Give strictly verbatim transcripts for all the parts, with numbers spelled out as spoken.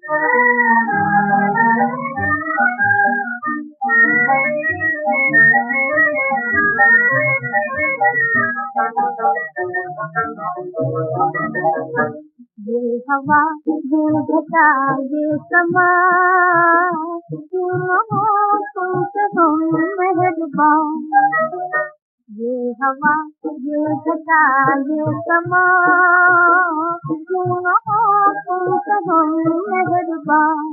ये हवा, ये घटा, ये समा, क्यों न हो तुमसे हम मेहरबान। ये हवा, ये घटा, ये समा, क्यों न हो तुमसे हम मेहरबान।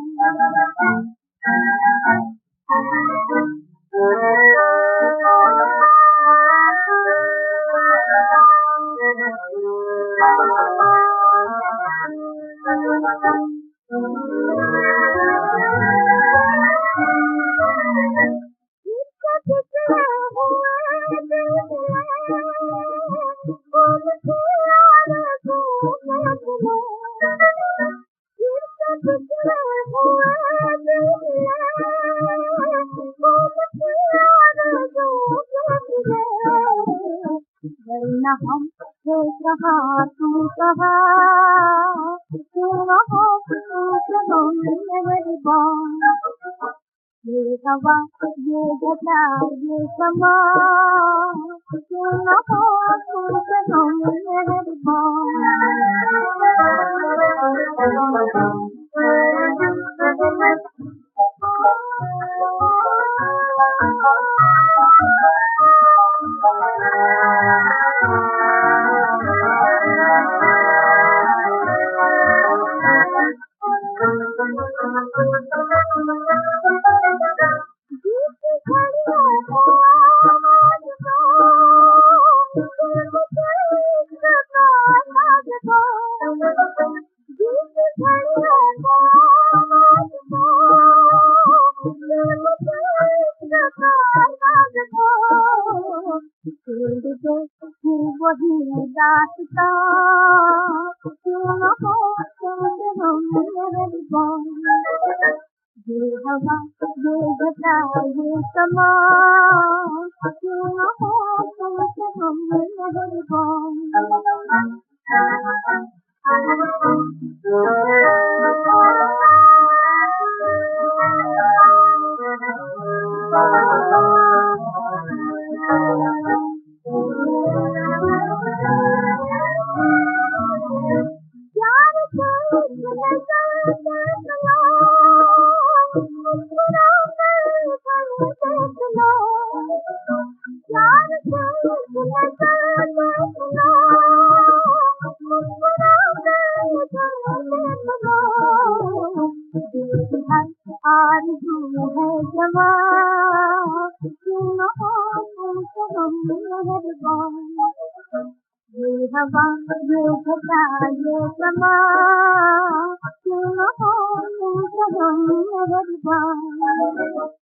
वरना हम थे कहा तू कहा, क्यों न हो तुमसे हम मेहरबान। ये हवा, ये घटा, ये समा, क्यों न हो तुमसे हम मेहरबान। वही दास्तां, क्यों न हो तुमसे हम मेहरबान। ये हवा, ये घटा, ये समा, क्यों न हो तुमसे हम मेहरबान। आरज़ू है जवां, क्यों न हो तुमसे हम मेहरबान। ये हवा, ये घटा, ये समा, क्यों न हो तुमसे हम मेहरबान।